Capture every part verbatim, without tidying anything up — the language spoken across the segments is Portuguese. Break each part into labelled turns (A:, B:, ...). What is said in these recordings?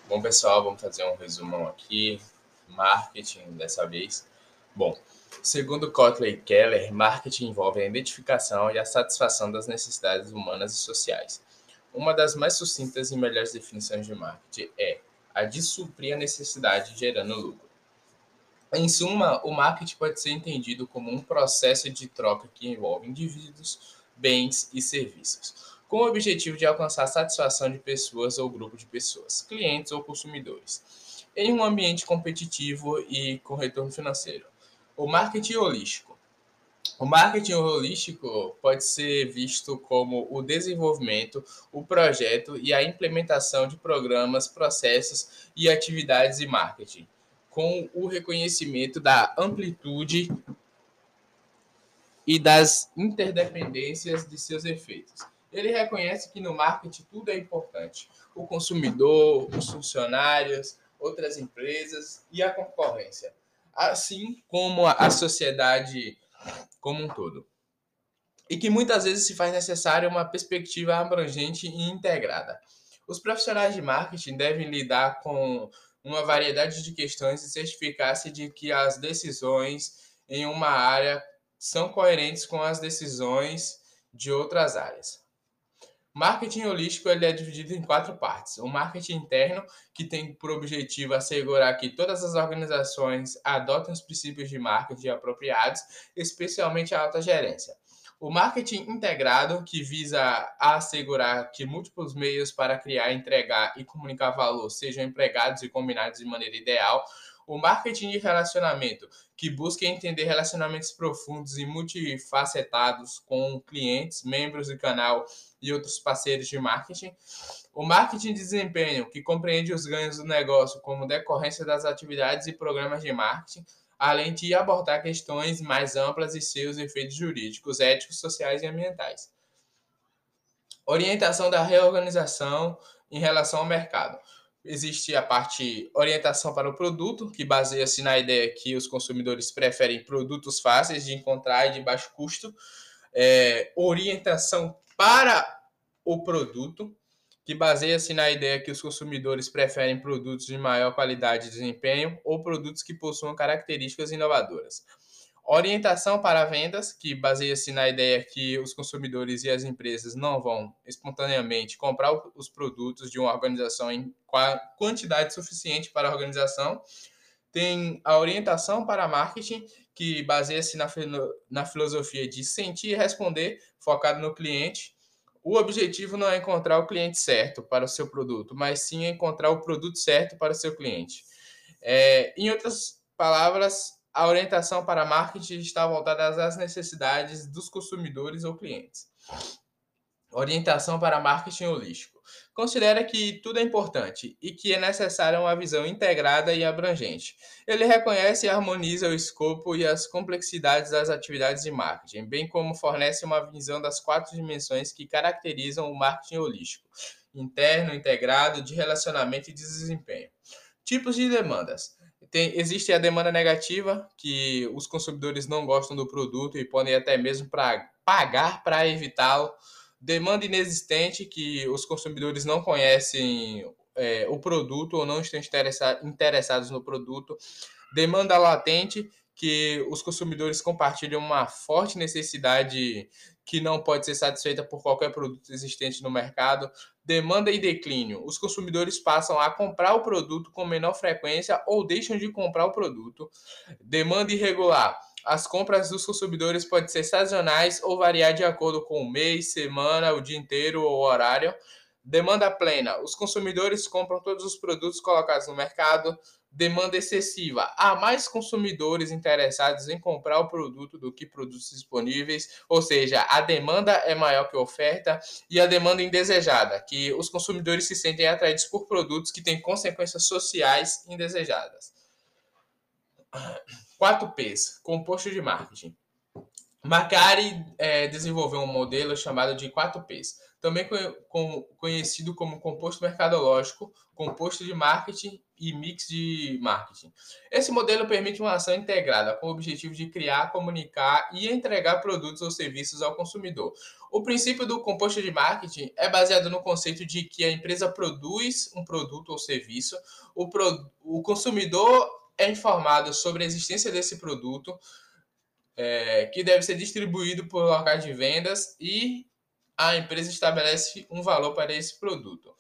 A: Bom, pessoal, vamos fazer um resumão aqui. Marketing dessa vez. Bom, segundo Kotler e Keller, marketing envolve a identificação e a satisfação das necessidades humanas e sociais. Uma das mais sucintas e melhores definições de marketing é a de suprir a necessidade gerando lucro. Em suma, o marketing pode ser entendido como um processo de troca que envolve indivíduos, bens e serviços, com o objetivo de alcançar a satisfação de pessoas ou grupo de pessoas, clientes ou consumidores, em um ambiente competitivo e com retorno financeiro. O marketing holístico. O marketing holístico pode ser visto como o desenvolvimento, o projeto e a implementação de programas, processos e atividades de marketing, com o reconhecimento da amplitude e das interdependências de seus efeitos. Ele reconhece que no marketing tudo é importante: o consumidor, os funcionários, outras empresas e a concorrência, assim como a sociedade como um todo. E que muitas vezes se faz necessária uma perspectiva abrangente e integrada. Os profissionais de marketing devem lidar com uma variedade de questões e certificar-se de que as decisões em uma área são coerentes com as decisões de outras áreas. Marketing holístico ele é dividido em quatro partes. O marketing interno, que tem por objetivo assegurar que todas as organizações adotem os princípios de marketing apropriados, especialmente a alta gerência. O marketing integrado, que visa assegurar que múltiplos meios para criar, entregar e comunicar valor sejam empregados e combinados de maneira ideal. O marketing de relacionamento, que busca entender relacionamentos profundos e multifacetados com clientes, membros do canal e outros parceiros de marketing. O marketing de desempenho, que compreende os ganhos do negócio como decorrência das atividades e programas de marketing, além de abordar questões mais amplas e seus efeitos jurídicos, éticos, sociais e ambientais. Orientação da reorganização em relação ao mercado. Existe a parte orientação para o produto, que baseia-se na ideia que os consumidores preferem produtos fáceis de encontrar e de baixo custo. É, orientação para o produto, que baseia-se na ideia que os consumidores preferem produtos de maior qualidade e desempenho ou produtos que possuam características inovadoras. Orientação para vendas, que baseia-se na ideia que os consumidores e as empresas não vão espontaneamente comprar os produtos de uma organização em quantidade suficiente para a organização. Tem a orientação para marketing, que baseia-se na, na filosofia de sentir e responder, focado no cliente. O objetivo não é encontrar o cliente certo para o seu produto, mas sim encontrar o produto certo para o seu cliente. É, em outras palavras, a orientação para marketing está voltada às necessidades dos consumidores ou clientes. Orientação para marketing holístico. Considera que tudo é importante e que é necessária uma visão integrada e abrangente. Ele reconhece e harmoniza o escopo e as complexidades das atividades de marketing, bem como fornece uma visão das quatro dimensões que caracterizam o marketing holístico: interno, integrado, de relacionamento e de desempenho. Tipos de demandas. Tem, existe a demanda negativa, que os consumidores não gostam do produto e podem até mesmo pra, pagar para evitá-lo. Demanda inexistente, que os consumidores não conhecem é, o produto ou não estão interessa- interessados no produto. Demanda latente, que os consumidores compartilham uma forte necessidade que não pode ser satisfeita por qualquer produto existente no mercado. Demanda e declínio. Os consumidores passam a comprar o produto com menor frequência ou deixam de comprar o produto. Demanda irregular. As compras dos consumidores podem ser sazonais ou variar de acordo com o mês, semana, o dia inteiro ou horário. Demanda plena. Os consumidores compram todos os produtos colocados no mercado. Demanda excessiva. Há mais consumidores interessados em comprar o produto do que produtos disponíveis, ou seja, a demanda é maior que a oferta. E a demanda indesejada, que os consumidores se sentem atraídos por produtos que têm consequências sociais indesejadas. quatro P's, composto de marketing. McCarthy é, desenvolveu um modelo chamado de quatro P's. também conhecido como composto mercadológico, composto de marketing e mix de marketing. Esse modelo permite uma ação integrada com o objetivo de criar, comunicar e entregar produtos ou serviços ao consumidor. O princípio do composto de marketing é baseado no conceito de que a empresa produz um produto ou serviço, o, pro, o consumidor é informado sobre a existência desse produto, é, que deve ser distribuído por locais de vendas e a empresa estabelece um valor para esse produto.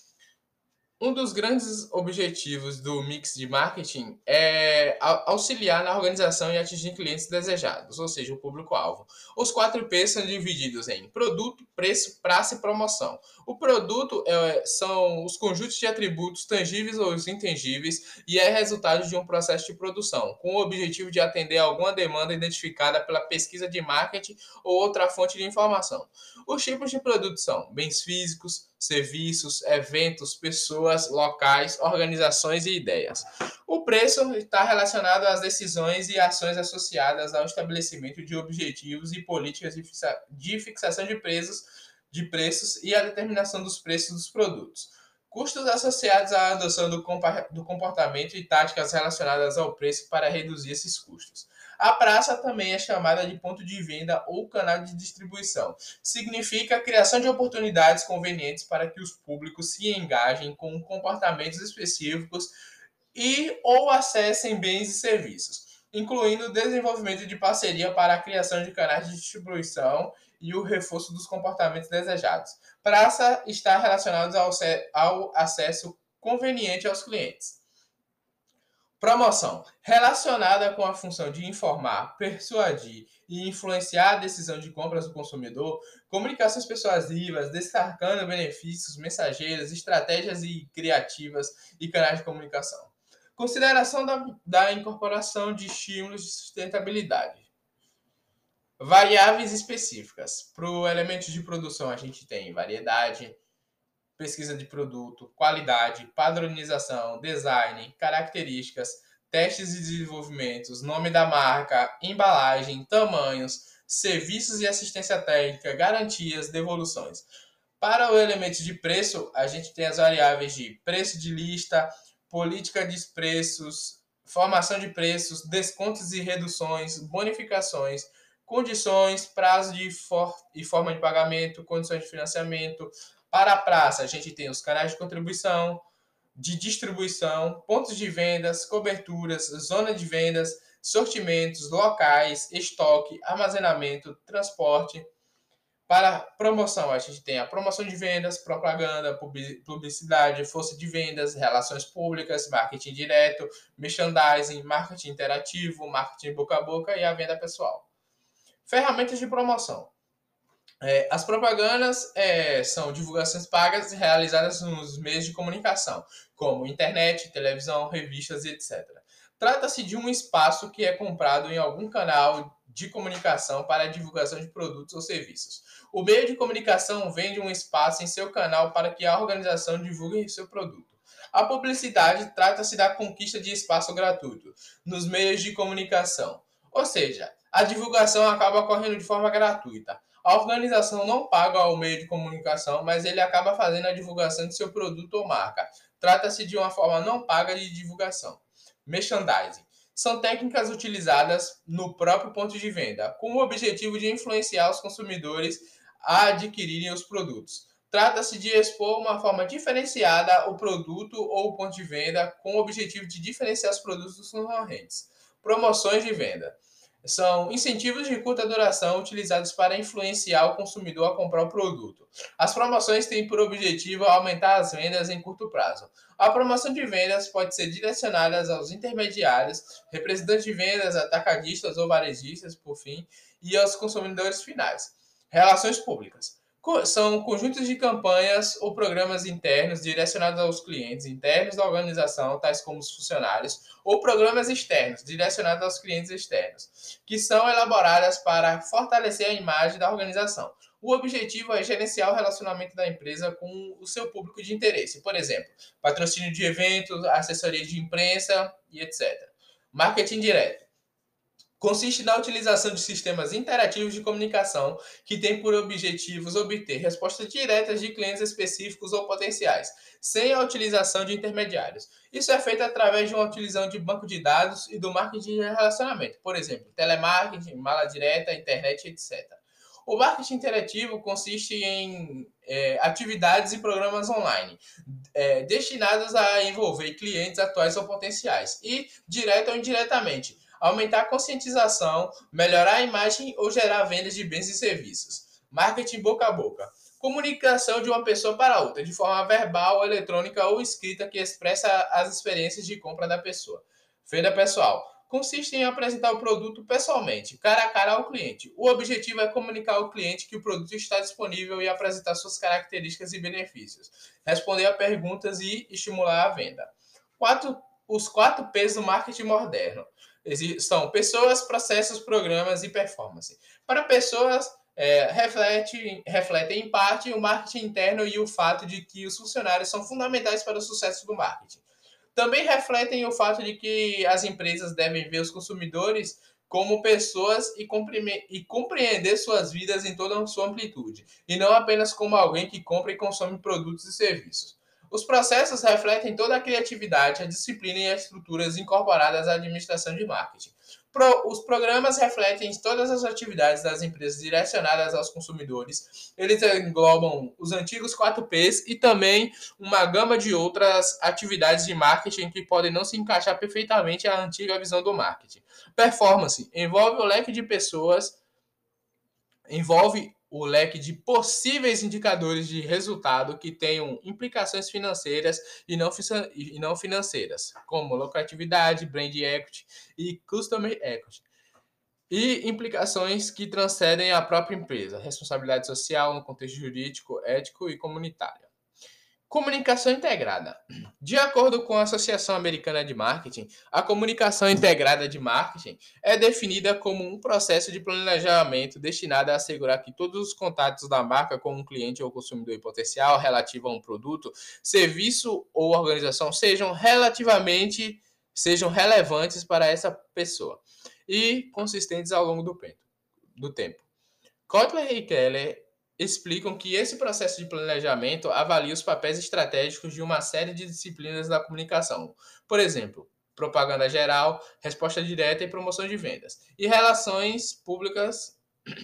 A: Um dos grandes objetivos do mix de marketing é auxiliar na organização e atingir clientes desejados, ou seja, o público-alvo. Os quatro P's são divididos em produto, preço, praça e promoção. O produto é, são os conjuntos de atributos tangíveis ou intangíveis e é resultado de um processo de produção, com o objetivo de atender a alguma demanda identificada pela pesquisa de marketing ou outra fonte de informação. Os tipos de produtos são bens físicos, serviços, eventos, pessoas, locais, organizações e ideias. O preço está relacionado às decisões e ações associadas ao estabelecimento de objetivos e políticas de fixação de preços, de preços e a determinação dos preços dos produtos. Custos associados à adoção do comportamento e táticas relacionadas ao preço para reduzir esses custos. A praça também é chamada de ponto de venda ou canal de distribuição. Significa a criação de oportunidades convenientes para que os públicos se engajem com comportamentos específicos e ou acessem bens e serviços, incluindo o desenvolvimento de parceria para a criação de canais de distribuição e o reforço dos comportamentos desejados. Praça está relacionado ao, ao acesso conveniente aos clientes. Promoção, relacionada com a função de informar, persuadir e influenciar a decisão de compras do consumidor, comunicações persuasivas, destacando benefícios, mensageiras, estratégias e criativas e canais de comunicação. Consideração da, da incorporação de estímulos de sustentabilidade. Variáveis específicas. Para o elemento de produção, a gente tem variedade, pesquisa de produto, qualidade, padronização, design, características, testes e desenvolvimentos, nome da marca, embalagem, tamanhos, serviços e assistência técnica, garantias, devoluções. Para o elemento de preço, a gente tem as variáveis de preço de lista, política de preços, formação de preços, descontos e reduções, bonificações, condições, prazo de for- e forma de pagamento, condições de financiamento. Para a praça, a gente tem os canais de contribuição, de distribuição, pontos de vendas, coberturas, zona de vendas, sortimentos, locais, estoque, armazenamento, transporte. Para promoção, a gente tem a promoção de vendas, propaganda, publicidade, força de vendas, relações públicas, marketing direto, merchandising, marketing interativo, marketing boca a boca e a venda pessoal. Ferramentas de promoção. É, as propagandas é, são divulgações pagas realizadas nos meios de comunicação, como internet, televisão, revistas e etcétera. Trata-se de um espaço que é comprado em algum canal de comunicação para a divulgação de produtos ou serviços. O meio de comunicação vende um espaço em seu canal para que a organização divulgue seu produto. A publicidade trata-se da conquista de espaço gratuito nos meios de comunicação, ou seja, a divulgação acaba ocorrendo de forma gratuita. A organização não paga ao meio de comunicação, mas ele acaba fazendo a divulgação de seu produto ou marca. Trata-se de uma forma não paga de divulgação. Merchandising. São técnicas utilizadas no próprio ponto de venda, com o objetivo de influenciar os consumidores a adquirirem os produtos. Trata-se de expor uma forma diferenciada o produto ou o ponto de venda, com o objetivo de diferenciar os produtos dos concorrentes. Promoções de venda. São incentivos de curta duração utilizados para influenciar o consumidor a comprar o produto. As promoções têm por objetivo aumentar as vendas em curto prazo. A promoção de vendas pode ser direcionada aos intermediários, representantes de vendas, atacadistas ou varejistas, por fim, e aos consumidores finais. Relações públicas. São conjuntos de campanhas ou programas internos direcionados aos clientes internos da organização, tais como os funcionários, ou programas externos direcionados aos clientes externos, que são elaboradas para fortalecer a imagem da organização. O objetivo é gerenciar o relacionamento da empresa com o seu público de interesse, por exemplo, patrocínio de eventos, assessoria de imprensa e etcétera. Marketing direto. Consiste na utilização de sistemas interativos de comunicação que têm por objetivos obter respostas diretas de clientes específicos ou potenciais, sem a utilização de intermediários. Isso é feito através de uma utilização de banco de dados e do marketing de relacionamento, por exemplo, telemarketing, mala direta, internet, etcétera. O marketing interativo consiste em é, atividades e programas online é, destinados a envolver clientes atuais ou potenciais e, direto ou indiretamente, aumentar a conscientização, melhorar a imagem ou gerar vendas de bens e serviços. Marketing boca a boca. Comunicação de uma pessoa para outra, de forma verbal, eletrônica ou escrita que expressa as experiências de compra da pessoa. Venda pessoal. Consiste em apresentar o produto pessoalmente, cara a cara ao cliente. O objetivo é comunicar ao cliente que o produto está disponível e apresentar suas características e benefícios, responder a perguntas e estimular a venda. Quatro, os quatro P's do marketing moderno são pessoas, processos, programas e performance. Para pessoas, é, reflete, refletem em parte o marketing interno e o fato de que os funcionários são fundamentais para o sucesso do marketing. Também refletem o fato de que as empresas devem ver os consumidores como pessoas e, e compreender suas vidas em toda a sua amplitude, e não apenas como alguém que compra e consome produtos e serviços. Os processos refletem toda a criatividade, a disciplina e as estruturas incorporadas à administração de marketing. Pro, os programas refletem todas as atividades das empresas direcionadas aos consumidores. Eles englobam os antigos quatro P's e também uma gama de outras atividades de marketing que podem não se encaixar perfeitamente à antiga visão do marketing. Performance envolve o leque de pessoas, envolve o leque de possíveis indicadores de resultado que tenham implicações financeiras e não, e não financeiras, como lucratividade, brand equity e customer equity, e implicações que transcendem a própria empresa, responsabilidade social no contexto jurídico, ético e comunitário. Comunicação integrada. De acordo com a Associação Americana de Marketing, a comunicação integrada de marketing é definida como um processo de planejamento destinado a assegurar que todos os contatos da marca com um cliente ou consumidor potencial relativo a um produto, serviço ou organização sejam relativamente sejam relevantes para essa pessoa e consistentes ao longo do, do tempo. Kotler e Keller explicam que esse processo de planejamento avalia os papéis estratégicos de uma série de disciplinas da comunicação. Por exemplo, propaganda geral, resposta direta e promoção de vendas, e relações públicas,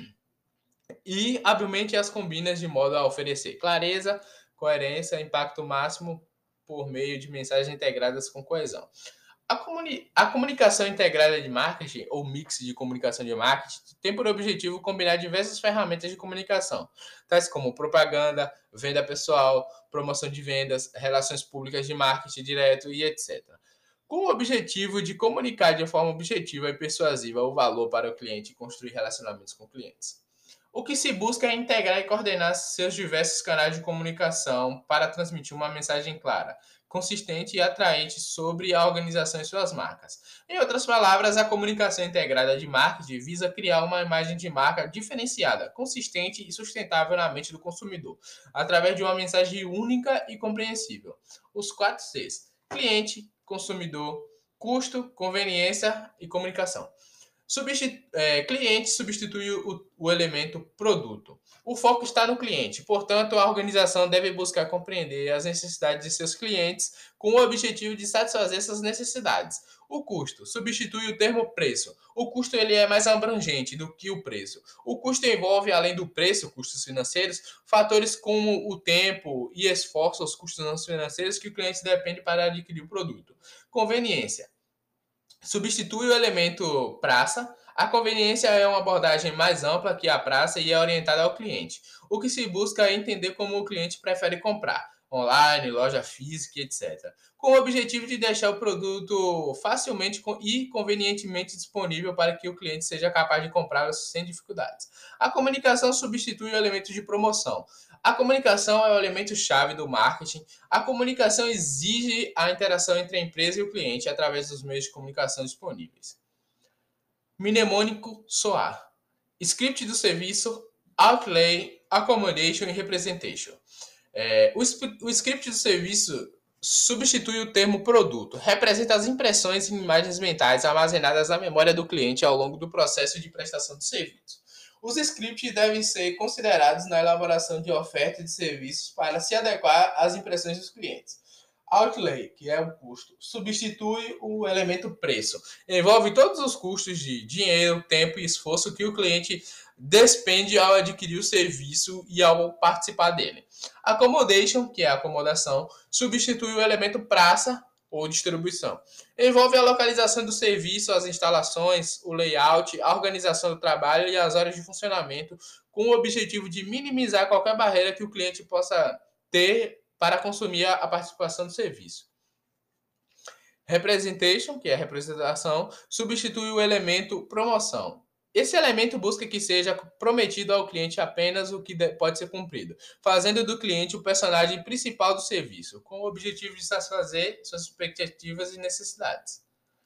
A: e habilmente as combina de modo a oferecer clareza, coerência, impacto máximo por meio de mensagens integradas com coesão. A, comuni a comunicação integrada de marketing, ou mix de comunicação de marketing, tem por objetivo combinar diversas ferramentas de comunicação, tais como propaganda, venda pessoal, promoção de vendas, relações públicas de marketing direto e etcétera, com o objetivo de comunicar de forma objetiva e persuasiva o valor para o cliente e construir relacionamentos com clientes. O que se busca é integrar e coordenar seus diversos canais de comunicação para transmitir uma mensagem clara, consistente e atraente sobre a organização e suas marcas. Em outras palavras, a comunicação integrada de marketing visa criar uma imagem de marca diferenciada, consistente e sustentável na mente do consumidor, através de uma mensagem única e compreensível. Os quatro Cs: cliente, consumidor, custo, conveniência e comunicação. Substitu- é, cliente substitui o, o elemento produto. O foco está no cliente, portanto, a organização deve buscar compreender as necessidades de seus clientes com o objetivo de satisfazer essas necessidades. O custo substitui o termo preço. O custo ele é mais abrangente do que o preço. O custo envolve, além do preço, custos financeiros, fatores como o tempo e esforço, os custos não financeiros que o cliente depende para adquirir o produto. Conveniência substitui o elemento praça. A conveniência é uma abordagem mais ampla que a praça e é orientada ao cliente. O que se busca é entender como o cliente prefere comprar, online, loja física, etcétera, com o objetivo de deixar o produto facilmente e convenientemente disponível para que o cliente seja capaz de comprá-lo sem dificuldades. A comunicação substitui o elemento de promoção. A comunicação é o elemento-chave do marketing. A comunicação exige a interação entre a empresa e o cliente através dos meios de comunicação disponíveis. Mnemônico SOAR. Script do serviço, Outlay, Accommodation e Representation. É, o, o script do serviço substitui o termo produto. Representa as impressões e imagens mentais armazenadas na memória do cliente ao longo do processo de prestação de serviço. Os scripts devem ser considerados na elaboração de ofertas de serviços para se adequar às impressões dos clientes. Outlay, que é o custo, substitui o elemento preço. Envolve todos os custos de dinheiro, tempo e esforço que o cliente despende ao adquirir o serviço e ao participar dele. Accommodation, que é a acomodação, substitui o elemento praça ou distribuição. Envolve a localização do serviço, as instalações, o layout, a organização do trabalho e as horas de funcionamento, com o objetivo de minimizar qualquer barreira que o cliente possa ter para consumir a participação do serviço. Representation, que é a representação, substitui o elemento promoção. Esse elemento busca que seja prometido ao cliente apenas o que pode ser cumprido, fazendo do cliente o personagem principal do serviço, com o objetivo de satisfazer suas expectativas e necessidades.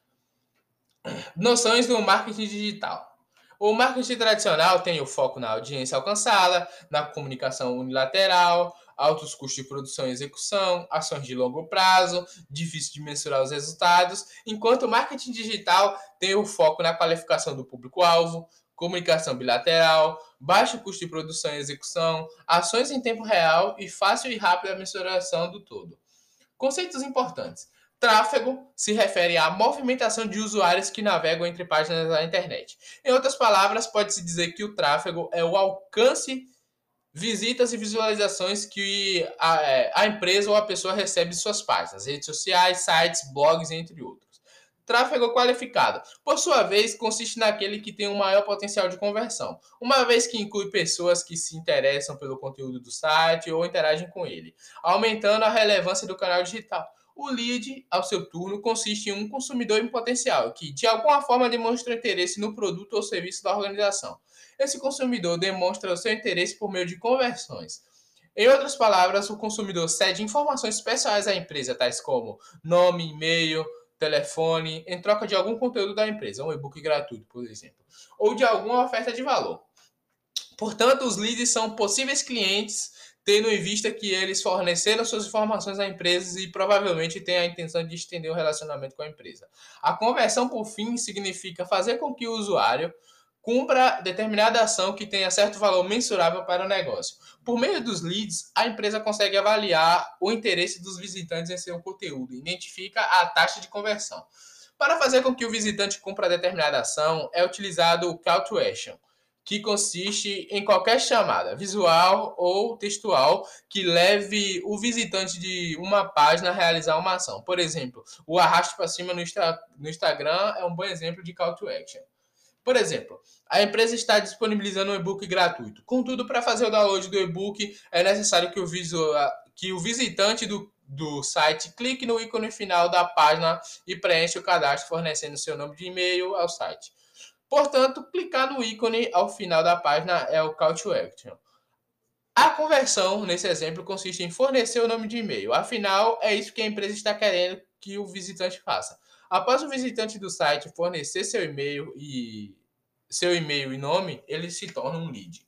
A: Noções do marketing digital. O marketing tradicional tem o foco na audiência alcançada, na comunicação unilateral, altos custos de produção e execução, ações de longo prazo, difícil de mensurar os resultados, enquanto o marketing digital tem o foco na qualificação do público-alvo, comunicação bilateral, baixo custo de produção e execução, ações em tempo real e fácil e rápida mensuração do todo. Conceitos importantes. Tráfego se refere à movimentação de usuários que navegam entre páginas da internet. Em outras palavras, pode-se dizer que o tráfego é o alcance, visitas e visualizações que a, a empresa ou a pessoa recebe de suas páginas, redes sociais, sites, blogs, entre outros. Tráfego qualificado, por sua vez, consiste naquele que tem um maior potencial de conversão, uma vez que inclui pessoas que se interessam pelo conteúdo do site ou interagem com ele, aumentando a relevância do canal digital. O lead, ao seu turno, consiste em um consumidor em potencial, que de alguma forma demonstra interesse no produto ou serviço da organização. Esse consumidor demonstra o seu interesse por meio de conversões. Em outras palavras, o consumidor cede informações pessoais à empresa, tais como nome, e-mail, telefone, em troca de algum conteúdo da empresa, um e-book gratuito, por exemplo, ou de alguma oferta de valor. Portanto, os leads são possíveis clientes, tendo em vista que eles forneceram suas informações à empresa e provavelmente têm a intenção de estender o relacionamento com a empresa. A conversão, por fim, significa fazer com que o usuário cumpra determinada ação que tenha certo valor mensurável para o negócio. Por meio dos leads, a empresa consegue avaliar o interesse dos visitantes em seu conteúdo e identifica a taxa de conversão. Para fazer com que o visitante cumpra determinada ação, é utilizado o Call to Action, que consiste em qualquer chamada, visual ou textual, que leve o visitante de uma página a realizar uma ação. Por exemplo, o arraste para cima no, Insta- no Instagram é um bom exemplo de Call to Action. Por exemplo, a empresa está disponibilizando um e-book gratuito. Contudo, para fazer o download do e-book, é necessário que o, visual, que o visitante do, do site clique no ícone final da página e preencha o cadastro fornecendo seu nome de e-mail ao site. Portanto, clicar no ícone ao final da página é o Call to Action. A conversão, nesse exemplo, consiste em fornecer o nome de e-mail. Afinal, é isso que a empresa está querendo que o visitante faça. Após o visitante do site fornecer seu e-mail e seu e-mail e nome, ele se torna um lead.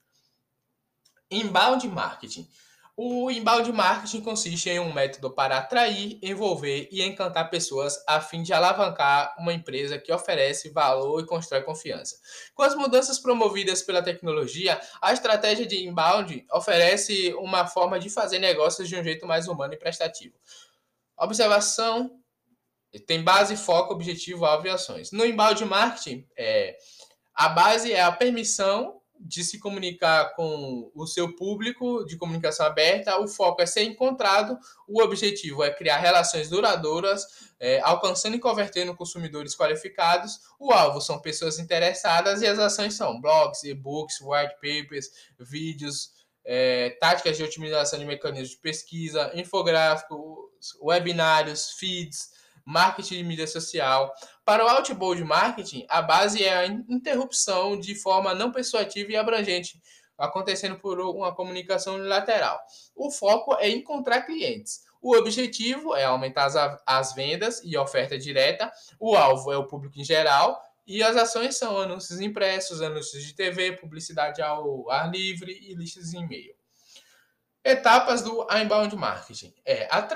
A: Inbound marketing. O inbound marketing consiste em um método para atrair, envolver e encantar pessoas a fim de alavancar uma empresa que oferece valor e constrói confiança. Com as mudanças promovidas pela tecnologia, a estratégia de inbound oferece uma forma de fazer negócios de um jeito mais humano e prestativo. Observação tem base, foco, objetivo, alvo e ações. No inbound marketing, é, a base é a permissão de se comunicar com o seu público de comunicação aberta, o foco é ser encontrado, o objetivo é criar relações duradouras, é, alcançando e convertendo consumidores qualificados, o alvo são pessoas interessadas e as ações são blogs, e-books, white papers, vídeos, é, táticas de otimização de mecanismos de pesquisa, infográficos, webinários, feeds, marketing de mídia social. Para o outbound marketing, a base é a interrupção de forma não persuasiva e abrangente, acontecendo por uma comunicação unilateral. O foco é encontrar clientes. O objetivo é aumentar as, as vendas e oferta direta. O alvo é o público em geral. E as ações são anúncios impressos, anúncios de T V, publicidade ao ar livre e listas de e-mail. Etapas do inbound marketing. É atrair.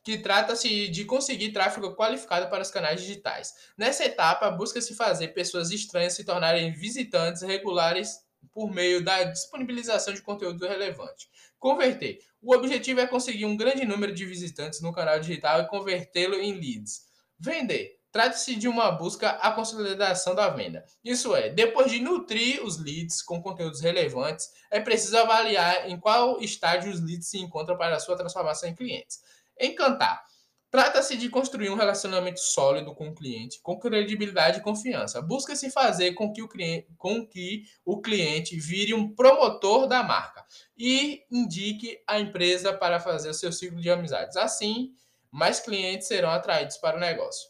A: que trata-se de conseguir tráfego qualificado para os canais digitais. Nessa etapa, busca-se fazer pessoas estranhas se tornarem visitantes regulares por meio da disponibilização de conteúdo relevante. Converter. O objetivo é conseguir um grande número de visitantes no canal digital e convertê-lo em leads. Vender. Trata-se de uma busca à consolidação da venda. Isso é, depois de nutrir os leads com conteúdos relevantes, é preciso avaliar em qual estágio os leads se encontram para a sua transformação em clientes. Encantar. Trata-se de construir um relacionamento sólido com o cliente, com credibilidade e confiança. Busca-se fazer com que, o cliente, com que o cliente vire um promotor da marca e indique a empresa para fazer o seu ciclo de amizades. Assim, mais clientes serão atraídos para o negócio.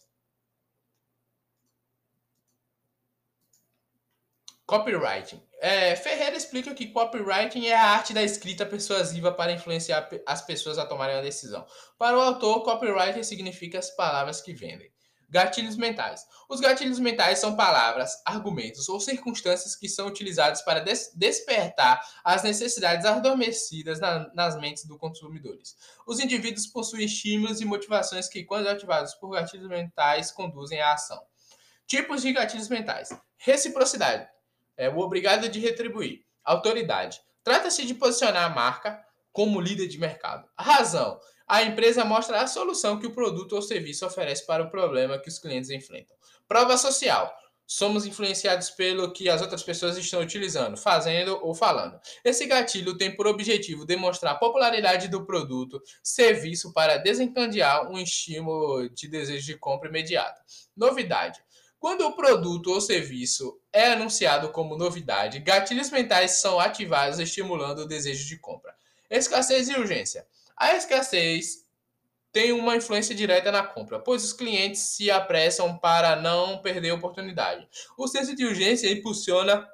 A: Copywriting. É, Ferreira explica que copywriting é a arte da escrita persuasiva para influenciar as pessoas a tomarem uma decisão. Para o autor, copywriting significa as palavras que vendem. Gatilhos mentais. Os gatilhos mentais são palavras, argumentos ou circunstâncias que são utilizados para des despertar as necessidades adormecidas na, nas mentes dos consumidores. Os indivíduos possuem estímulos e motivações que, quando ativados por gatilhos mentais, conduzem à ação. Tipos de gatilhos mentais. Reciprocidade. É o obrigado de retribuir. Autoridade. Trata-se de posicionar a marca como líder de mercado. Razão. A empresa mostra a solução que o produto ou serviço oferece para o problema que os clientes enfrentam. Prova social. Somos influenciados pelo que as outras pessoas estão utilizando, fazendo ou falando. Esse gatilho tem por objetivo demonstrar a popularidade do produto, serviço para desencadear um estímulo de desejo de compra imediato. Novidade. Quando o produto ou serviço é anunciado como novidade, gatilhos mentais são ativados, estimulando o desejo de compra. Escassez e urgência. A escassez tem uma influência direta na compra, pois os clientes se apressam para não perder a oportunidade. O senso de urgência impulsiona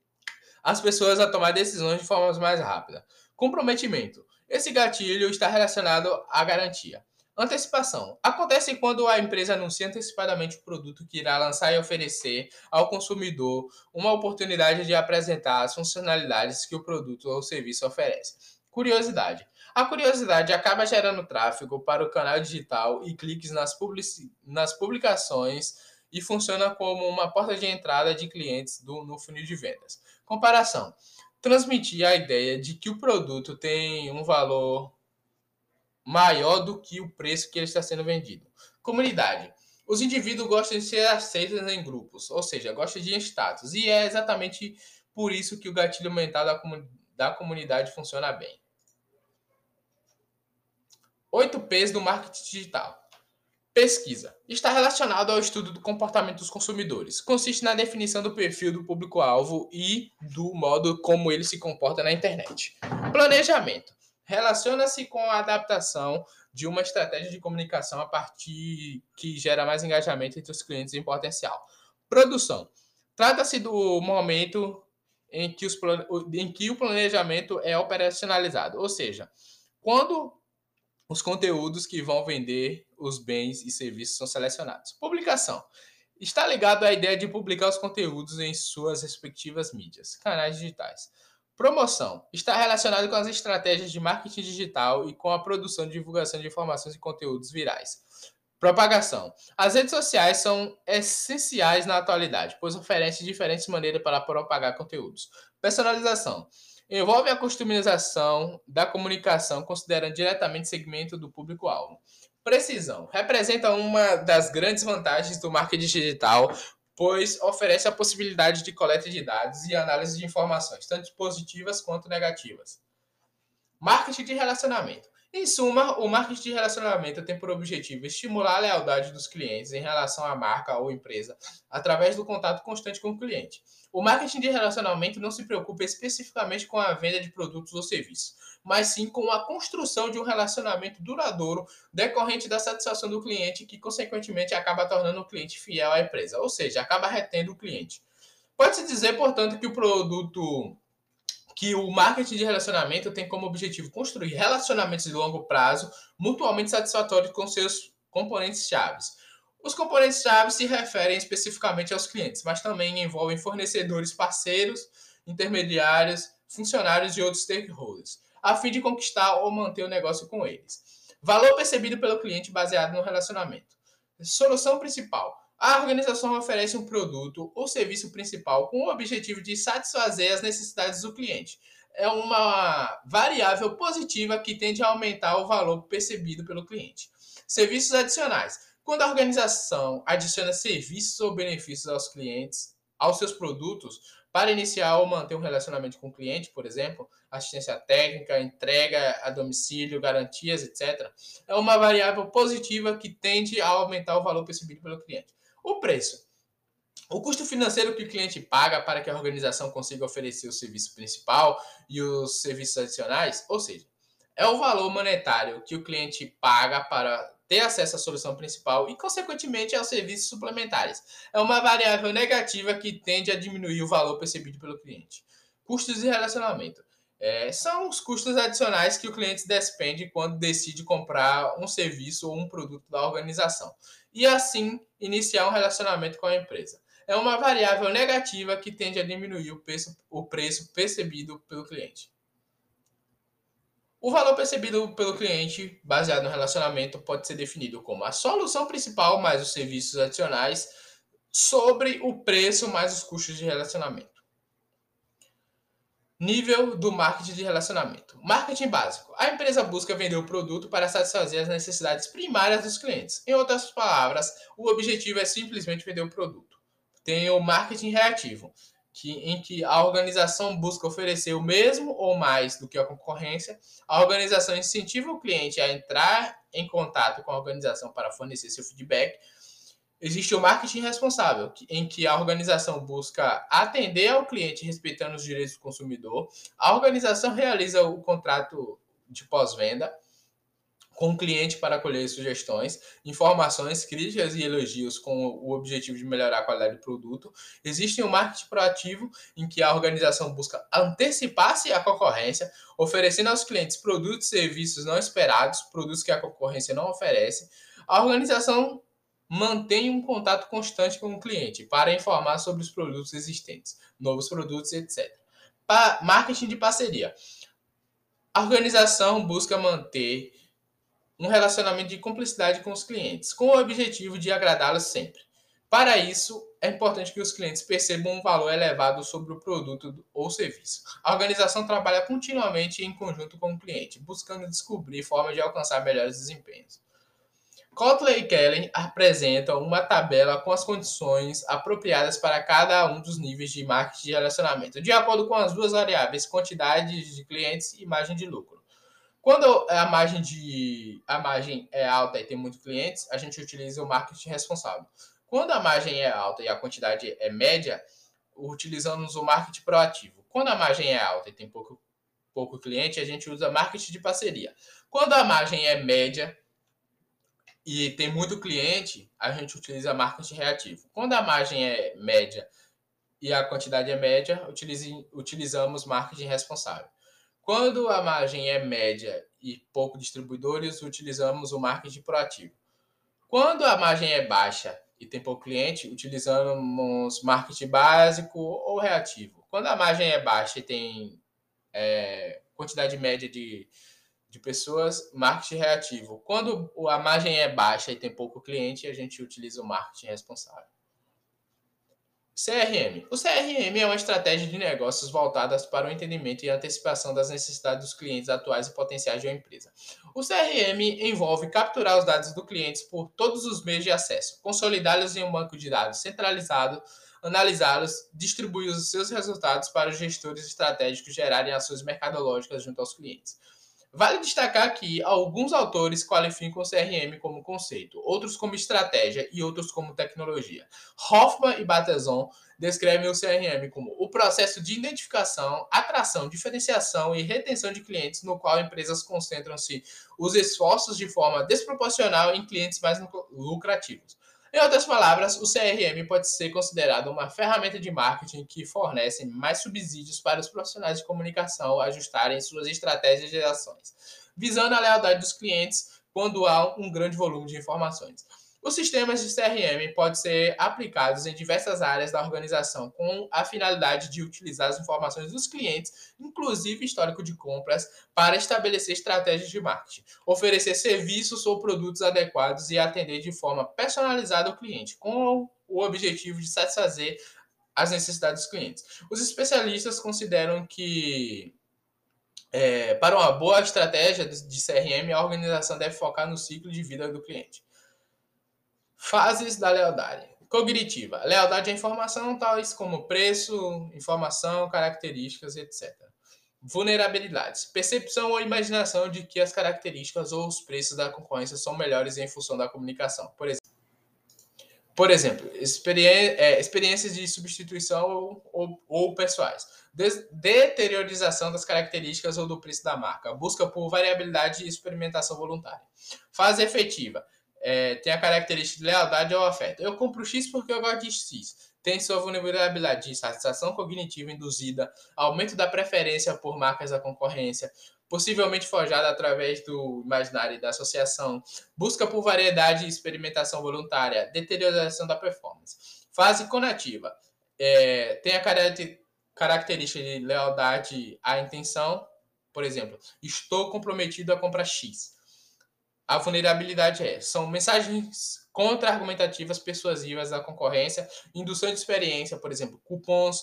A: as pessoas a tomar decisões de forma mais rápida. Comprometimento. Esse gatilho está relacionado à garantia. Antecipação. Acontece quando a empresa anuncia antecipadamente o produto que irá lançar e oferecer ao consumidor uma oportunidade de apresentar as funcionalidades que o produto ou serviço oferece. Curiosidade. A curiosidade acaba gerando tráfego para o canal digital e cliques nas, publici- nas publicações e funciona como uma porta de entrada de clientes do, no funil de vendas. Comparação. Transmitir a ideia de que o produto tem um valor maior do que o preço que ele está sendo vendido. Comunidade. Os indivíduos gostam de ser aceitos em grupos, ou seja, gostam de status. E é exatamente por isso que o gatilho mental da, comu- da comunidade funciona bem. oito P's do marketing digital. Pesquisa. Está relacionado ao estudo do comportamento dos consumidores. Consiste na definição do perfil do público-alvo e do modo como ele se comporta na internet. Planejamento. Relaciona-se com a adaptação de uma estratégia de comunicação a partir que gera mais engajamento entre os clientes em potencial. Produção. Trata-se do momento em que, os, em que o planejamento é operacionalizado, ou seja, quando os conteúdos que vão vender os bens e serviços são selecionados. Publicação. Está ligado à ideia de publicar os conteúdos em suas respectivas mídias, canais digitais. Promoção. Está relacionado com as estratégias de marketing digital e com a produção e divulgação de informações e conteúdos virais. Propagação. As redes sociais são essenciais na atualidade, pois oferecem diferentes maneiras para propagar conteúdos. Personalização. Envolve a customização da comunicação, considerando diretamente o segmento do público-alvo. Precisão. Representa uma das grandes vantagens do marketing digital, pois oferece a possibilidade de coleta de dados e análise de informações, tanto positivas quanto negativas. Marketing de relacionamento. Em suma, o marketing de relacionamento tem por objetivo estimular a lealdade dos clientes em relação à marca ou empresa através do contato constante com o cliente. O marketing de relacionamento não se preocupa especificamente com a venda de produtos ou serviços, mas sim com a construção de um relacionamento duradouro decorrente da satisfação do cliente, que consequentemente acaba tornando o cliente fiel à empresa, ou seja, acaba retendo o cliente. Pode-se dizer, portanto, que o produto que o marketing de relacionamento tem como objetivo construir relacionamentos de longo prazo mutuamente satisfatórios com seus componentes chaves. Os componentes chaves se referem especificamente aos clientes, mas também envolvem fornecedores, parceiros, intermediários, funcionários e outros stakeholders, a fim de conquistar ou manter o negócio com eles. Valor percebido pelo cliente baseado no relacionamento. Solução principal. A organização oferece um produto ou serviço principal com o objetivo de satisfazer as necessidades do cliente. É uma variável positiva que tende a aumentar o valor percebido pelo cliente. Serviços adicionais. Quando a organização adiciona serviços ou benefícios aos clientes, aos seus produtos, para iniciar ou manter um relacionamento com o cliente, por exemplo, assistência técnica, entrega a domicílio, garantias, etcétera, é uma variável positiva que tende a aumentar o valor percebido pelo cliente. O preço. O custo financeiro que o cliente paga para que a organização consiga oferecer o serviço principal e os serviços adicionais, ou seja, é o valor monetário que o cliente paga para ter acesso à solução principal e, consequentemente, aos serviços suplementares. É uma variável negativa que tende a diminuir o valor percebido pelo cliente. Custos de relacionamento. É, são os custos adicionais que o cliente despende quando decide comprar um serviço ou um produto da organização e, assim, iniciar um relacionamento com a empresa. É uma variável negativa que tende a diminuir o preço, o preço percebido pelo cliente. O valor percebido pelo cliente, baseado no relacionamento, pode ser definido como a solução principal mais os serviços adicionais sobre o preço mais os custos de relacionamento. Nível do marketing de relacionamento. Marketing básico. A empresa busca vender o produto para satisfazer as necessidades primárias dos clientes. Em outras palavras, o objetivo é simplesmente vender o produto. Tem o marketing reativo, que, em que a organização busca oferecer o mesmo ou mais do que a concorrência. A organização incentiva o cliente a entrar em contato com a organização para fornecer seu feedback. Existe o marketing responsável, em que a organização busca atender ao cliente respeitando os direitos do consumidor. A organização realiza o contrato de pós-venda com o cliente para colher sugestões, informações, críticas e elogios com o objetivo de melhorar a qualidade do produto. Existe o marketing proativo, em que a organização busca antecipar-se à concorrência, oferecendo aos clientes produtos e serviços não esperados, produtos que a concorrência não oferece. A organização mantém um contato constante com o cliente para informar sobre os produtos existentes, novos produtos, etcétera. Pa- marketing de parceria. A organização busca manter um relacionamento de cumplicidade com os clientes, com o objetivo de agradá-los sempre. Para isso, é importante que os clientes percebam um valor elevado sobre o produto ou serviço. A organização trabalha continuamente em conjunto com o cliente, buscando descobrir formas de alcançar melhores desempenhos. Kotler e Keller apresentam uma tabela com as condições apropriadas para cada um dos níveis de marketing de relacionamento, de acordo com as duas variáveis, quantidade de clientes e margem de lucro. Quando a margem, de, a margem é alta e tem muitos clientes, a gente utiliza o marketing responsável. Quando a margem é alta e a quantidade é média, utilizamos o marketing proativo. Quando a margem é alta e tem pouco, pouco cliente, a gente usa marketing de parceria. Quando a margem é média e tem muito cliente, a gente utiliza marketing reativo. Quando a margem é média e a quantidade é média, utilize, utilizamos marketing responsável. Quando a margem é média e pouco distribuidores, utilizamos o marketing proativo. Quando a margem é baixa e tem pouco cliente, utilizamos marketing básico ou reativo. Quando a margem é baixa e tem é, quantidade média de, de pessoas, marketing reativo. Quando a margem é baixa e tem pouco cliente, a gente utiliza o marketing responsável. C R M. O C R M é uma estratégia de negócios voltada para o entendimento e antecipação das necessidades dos clientes atuais e potenciais de uma empresa. O C R M envolve capturar os dados do cliente por todos os meios de acesso, consolidá-los em um banco de dados centralizado, analisá-los, distribuir os seus resultados para os gestores estratégicos gerarem ações mercadológicas junto aos clientes. Vale destacar que alguns autores qualificam o C R M como conceito, outros como estratégia e outros como tecnologia. Hoffman e Bateson descrevem o C R M como o processo de identificação, atração, diferenciação e retenção de clientes, no qual empresas concentram-se os esforços de forma desproporcional em clientes mais lucrativos. Em outras palavras, o C R M pode ser considerado uma ferramenta de marketing que fornece mais subsídios para os profissionais de comunicação ajustarem suas estratégias de ações, visando a lealdade dos clientes quando há um grande volume de informações. Os sistemas de C R M podem ser aplicados em diversas áreas da organização com a finalidade de utilizar as informações dos clientes, inclusive histórico de compras, para estabelecer estratégias de marketing, oferecer serviços ou produtos adequados e atender de forma personalizada ao cliente, com o objetivo de satisfazer as necessidades dos clientes. Os especialistas consideram que é, para uma boa estratégia de C R M, a organização deve focar no ciclo de vida do cliente. Fases da lealdade. Cognitiva. Lealdade à informação, tais como preço, informação, características, etcétera. Vulnerabilidades. Percepção ou imaginação de que as características ou os preços da concorrência são melhores em função da comunicação. Por exemplo, Por exemplo, experi é, experiências de substituição ou, ou, ou pessoais. Des deteriorização das características ou do preço da marca. Busca por variabilidade e experimentação voluntária. Fase efetiva. É, tem a característica de lealdade ou afeto. Eu compro X porque eu gosto de X. Tem sua vulnerabilidade de satisfação cognitiva induzida, aumento da preferência por marcas da concorrência, possivelmente forjada através do imaginário e da associação, busca por variedade e experimentação voluntária, deterioração da performance. Fase conativa. É, tem a característica de lealdade à intenção, por exemplo, estou comprometido a comprar X. A vulnerabilidade é, são mensagens contra-argumentativas persuasivas da concorrência, indução de experiência, por exemplo, cupons,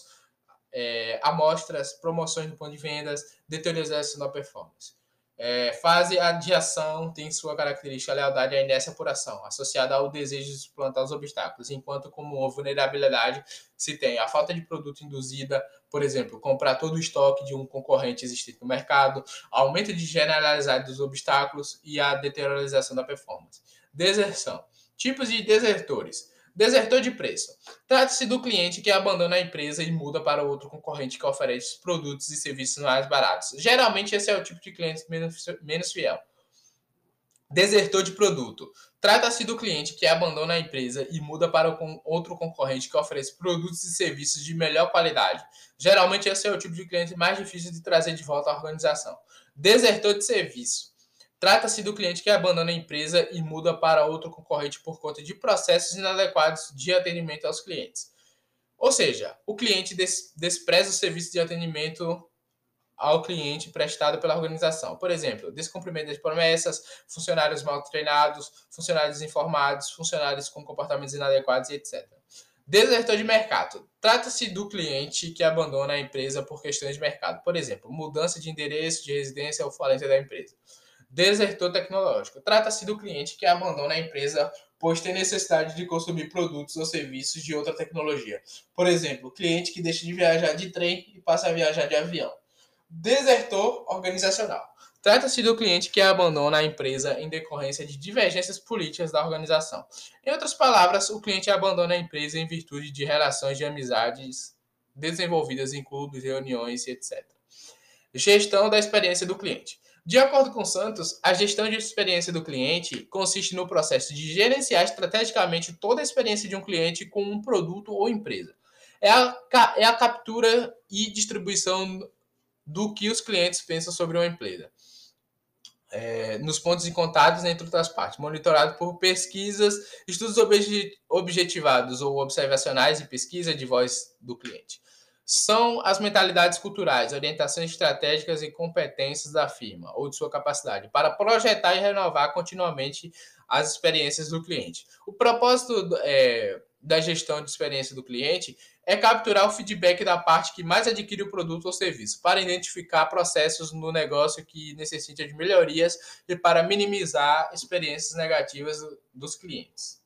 A: é, amostras, promoções no ponto de vendas, deteriorização da performance. É, fase de ação tem sua característica a lealdade à inércia por ação, associada ao desejo de suplantar os obstáculos, enquanto como vulnerabilidade se tem a falta de produto induzida, por exemplo, comprar todo o estoque de um concorrente existente no mercado, aumento de generalidade dos obstáculos e a deteriorização da performance. Deserção. Tipos de desertores. Desertor de preço. Trata-se do cliente que abandona a empresa e muda para outro concorrente que oferece produtos e serviços mais baratos. Geralmente, esse é o tipo de cliente menos fiel. Desertor de produto. Trata-se do cliente que abandona a empresa e muda para outro concorrente que oferece produtos e serviços de melhor qualidade. Geralmente, esse é o tipo de cliente mais difícil de trazer de volta à organização. Desertor de serviço. Trata-se do cliente que abandona a empresa e muda para outro concorrente por conta de processos inadequados de atendimento aos clientes. Ou seja, o cliente des- despreza o serviço de atendimento ao cliente prestado pela organização. Por exemplo, descumprimento de promessas, funcionários mal treinados, funcionários desinformados, funcionários com comportamentos inadequados, etcétera. Desertor de mercado. Trata-se do cliente que abandona a empresa por questões de mercado. Por exemplo, mudança de endereço, de residência ou falência da empresa. Desertor tecnológico. Trata-se do cliente que abandona a empresa pois tem necessidade de consumir produtos ou serviços de outra tecnologia. Por exemplo, cliente que deixa de viajar de trem e passa a viajar de avião. Desertor organizacional. Trata-se do cliente que abandona a empresa em decorrência de divergências políticas da organização. Em outras palavras, o cliente abandona a empresa em virtude de relações de amizades desenvolvidas em clubes, reuniões, etcétera. Gestão da experiência do cliente. De acordo com Santos, a gestão de experiência do cliente consiste no processo de gerenciar estrategicamente toda a experiência de um cliente com um produto ou empresa. É a, é a captura e distribuição do que os clientes pensam sobre uma empresa. É, nos pontos encontrados entre outras partes, monitorado por pesquisas, estudos objetivados ou observacionais e pesquisa de voz do cliente. São as mentalidades culturais, orientações estratégicas e competências da firma ou de sua capacidade para projetar e renovar continuamente as experiências do cliente. O propósito é, da gestão de experiência do cliente é capturar o feedback da parte que mais adquire o produto ou serviço, para identificar processos no negócio que necessitam de melhorias e para minimizar experiências negativas dos clientes.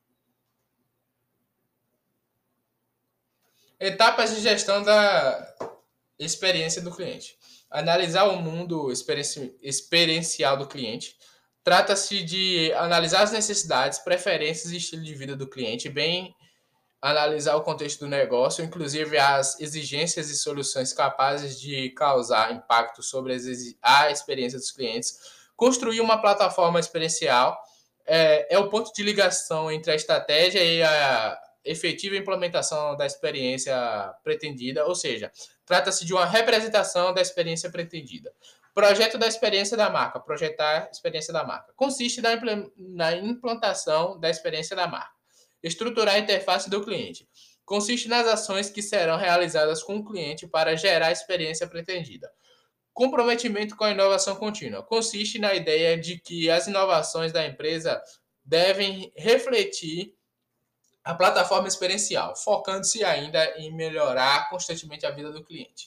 A: Etapas de gestão da experiência do cliente. Analisar o mundo experienci- experiencial do cliente. Trata-se de analisar as necessidades, preferências e estilo de vida do cliente, bem analisar o contexto do negócio, inclusive as exigências e soluções capazes de causar impacto sobre a experiência dos clientes. Construir uma plataforma experiencial é, é o ponto de ligação entre a estratégia e a efetiva implementação da experiência pretendida, ou seja, trata-se de uma representação da experiência pretendida. Projeto da experiência da marca. Projetar a experiência da marca. Consiste na, na implantação da experiência da marca. Estruturar a interface do cliente. Consiste nas ações que serão realizadas com o cliente para gerar a experiência pretendida. Comprometimento com a inovação contínua. Consiste na ideia de que as inovações da empresa devem refletir a plataforma experiencial, focando-se ainda em melhorar constantemente a vida do cliente.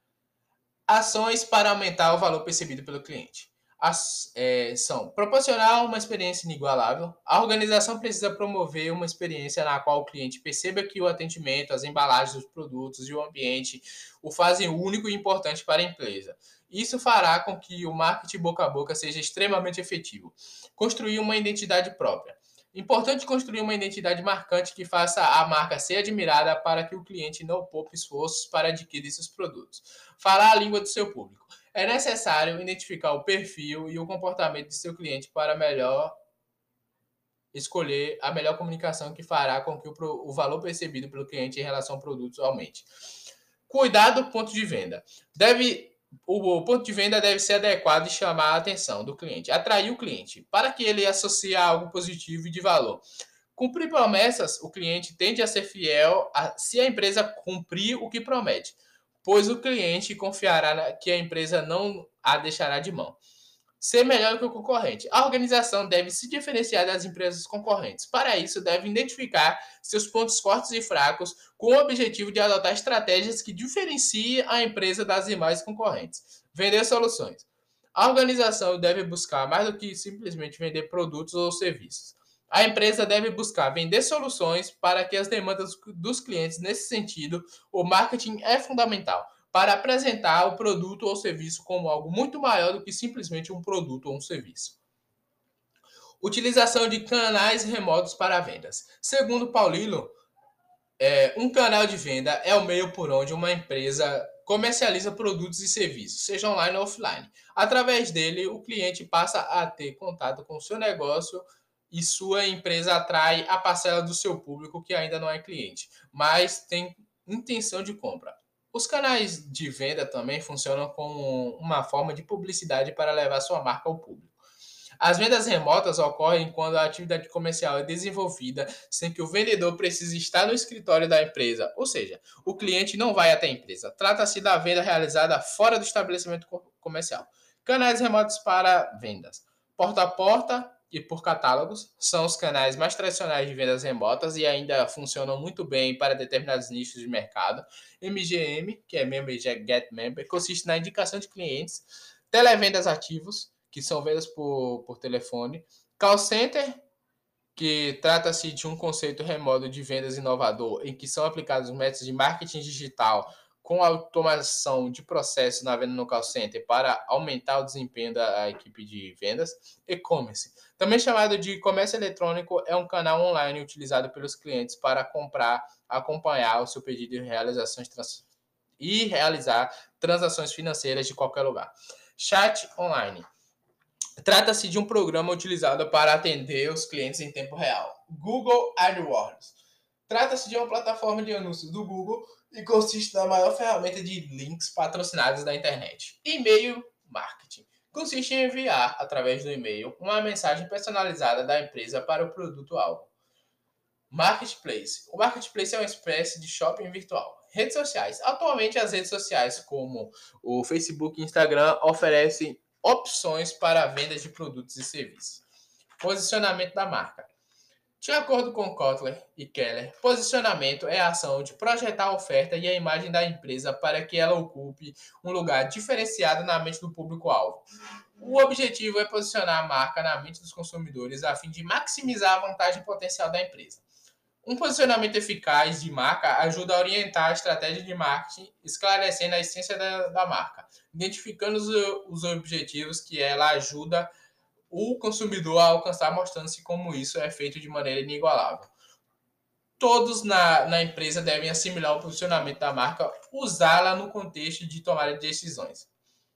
A: Ações para aumentar o valor percebido pelo cliente. As, é, são proporcionar uma experiência inigualável. A organização precisa promover uma experiência na qual o cliente perceba que o atendimento, as embalagens dos produtos e o ambiente o fazem único e importante para a empresa. Isso fará com que o marketing boca a boca seja extremamente efetivo. Construir uma identidade própria. Importante construir uma identidade marcante que faça a marca ser admirada para que o cliente não poupe esforços para adquirir seus produtos. Falar a língua do seu público. É necessário identificar o perfil e o comportamento de seu cliente para melhor escolher a melhor comunicação que fará com que o valor percebido pelo cliente em relação ao produto aumente. Cuidar do ponto de venda. Deve O ponto de venda deve ser adequado e chamar a atenção do cliente, atrair o cliente, para que ele associe a algo positivo e de valor. Cumprir promessas, o cliente tende a ser fiel a, se a empresa cumprir o que promete, pois o cliente confiará que a empresa não a deixará de mão. Ser melhor que o concorrente. A organização deve se diferenciar das empresas concorrentes. Para isso, deve identificar seus pontos fortes e fracos com o objetivo de adotar estratégias que diferenciem a empresa das demais concorrentes. Vender soluções. A organização deve buscar mais do que simplesmente vender produtos ou serviços. A empresa deve buscar vender soluções para que as demandas dos clientes. Nesse sentido, o marketing é fundamental para apresentar o produto ou serviço como algo muito maior do que simplesmente um produto ou um serviço. Utilização de canais remotos para vendas. Segundo Paulino, é, um canal de venda é o meio por onde uma empresa comercializa produtos e serviços, seja online ou offline. Através dele, o cliente passa a ter contato com o seu negócio e sua empresa atrai a parcela do seu público que ainda não é cliente, mas tem intenção de compra. Os canais de venda também funcionam como uma forma de publicidade para levar sua marca ao público. As vendas remotas ocorrem quando a atividade comercial é desenvolvida sem que o vendedor precise estar no escritório da empresa, ou seja, o cliente não vai até a empresa. Trata-se da venda realizada fora do estabelecimento comercial. Canais remotos para vendas. Porta a porta e por catálogos são os canais mais tradicionais de vendas remotas e ainda funcionam muito bem para determinados nichos de mercado. M G M, que é Member Get Member, consiste na indicação de clientes. Televendas ativos, que são vendas por, por telefone. Call Center, que trata-se de um conceito remoto de vendas inovador, em que são aplicados métodos de marketing digital com automação de processos na venda no call center para aumentar o desempenho da equipe de vendas. E-commerce, também chamado de comércio eletrônico, é um canal online utilizado pelos clientes para comprar, acompanhar o seu pedido e realizações trans... e realizar transações financeiras de qualquer lugar. Chat online. Trata-se de um programa utilizado para atender os clientes em tempo real. Google AdWords. Trata-se de uma plataforma de anúncios do Google e consiste na maior ferramenta de links patrocinados da internet. E-mail marketing. Consiste em enviar, através do e-mail, uma mensagem personalizada da empresa para o produto-alvo. Marketplace. O Marketplace é uma espécie de shopping virtual. Redes sociais. Atualmente, as redes sociais, como o Facebook e Instagram, oferecem opções para a venda de produtos e serviços. Posicionamento da marca. De acordo com Kotler e Keller, posicionamento é a ação de projetar a oferta e a imagem da empresa para que ela ocupe um lugar diferenciado na mente do público-alvo. O objetivo é posicionar a marca na mente dos consumidores a fim de maximizar a vantagem potencial da empresa. Um posicionamento eficaz de marca ajuda a orientar a estratégia de marketing, esclarecendo a essência da, da marca, identificando os, os objetivos que ela ajuda o consumidor a alcançar, mostrando-se como isso é feito de maneira inigualável. Todos na, na empresa devem assimilar o posicionamento da marca, usá-la no contexto de tomada de decisões.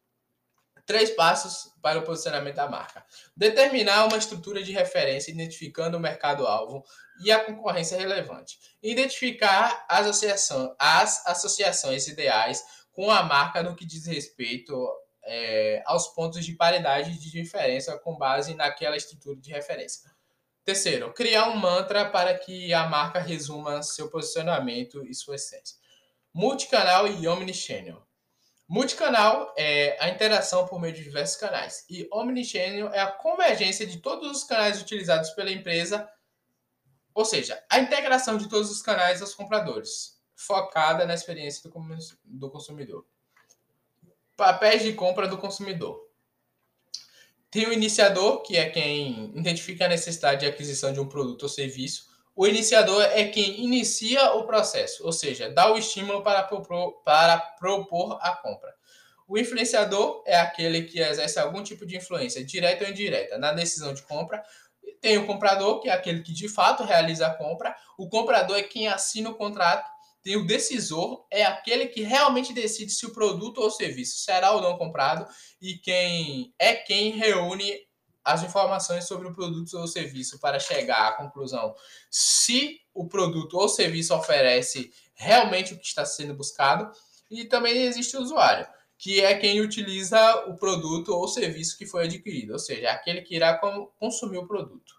A: Três passos para o posicionamento da marca. Determinar uma estrutura de referência, identificando o mercado-alvo e a concorrência relevante. Identificar as, associação, as associações ideais com a marca no que diz respeito é, aos pontos de paridade de diferença com base naquela estrutura de referência. Terceiro, criar um mantra para que a marca resuma seu posicionamento e sua essência. Multicanal e omnichannel. Multicanal é a interação por meio de diversos canais e omnichannel é a convergência de todos os canais utilizados pela empresa, ou seja, a integração de todos os canais aos compradores, focada na experiência do consumidor. Papéis de compra do consumidor. Tem o iniciador, que é quem identifica a necessidade de aquisição de um produto ou serviço. O iniciador é quem inicia o processo, ou seja, dá o estímulo para propor, para propor a compra. O influenciador é aquele que exerce algum tipo de influência, direta ou indireta, na decisão de compra. Tem o comprador, que é aquele que de fato realiza a compra. O comprador é quem assina o contrato. Tem o decisor, é aquele que realmente decide se o produto ou serviço será ou não comprado e quem é quem reúne as informações sobre o produto ou serviço para chegar à conclusão se o produto ou serviço oferece realmente o que está sendo buscado. E também existe o usuário, que é quem utiliza o produto ou serviço que foi adquirido, ou seja, aquele que irá consumir o produto.